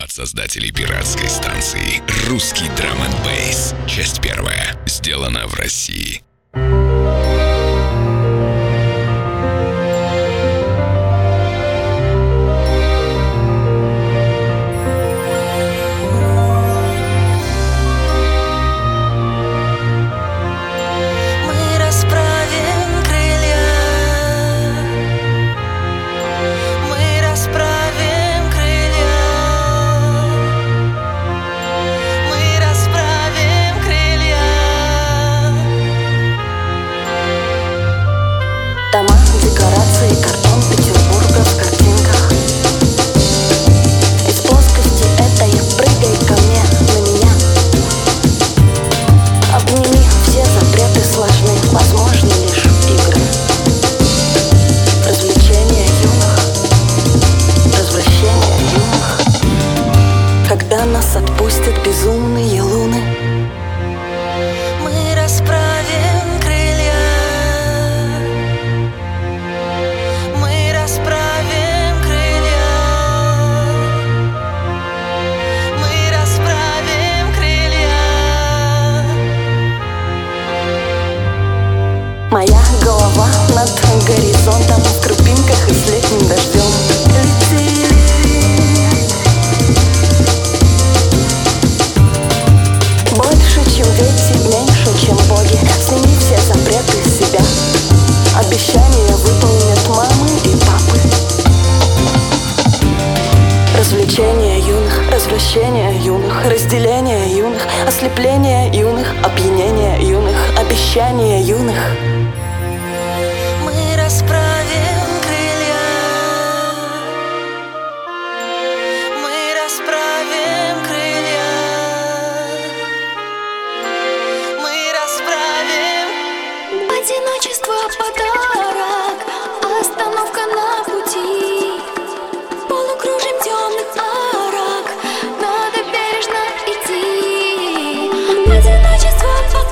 от создателей пиратской станции «Русский драм энд бейс». Часть первая. Сделана в России. Дома, декорации, картон Петербурга в картинках. Из плоскости этой прыгай ко мне, на меня. Обними, все запреты сложны, возможны лишь игры. Развлечения юных, развращения юных. Когда нас отпустят безумные луны, мы расправим крылья. Моя голова над горизонтом, в крупинках и с летним дождем. Летели. Больше, чем дети, меньше, чем боги. Сними все запреты с себя. Обещания выполнят мамы и папы. Развлечения юных, развращения юных, разделение юных, ослепление юных, опьянение юных, обещания юных. Мы расправим крылья. Мы расправим крылья. Мы расправим. Одиночество подарок, остановка на пути. Полукружим темных арок, надо бережно идти. Одиночество подарок.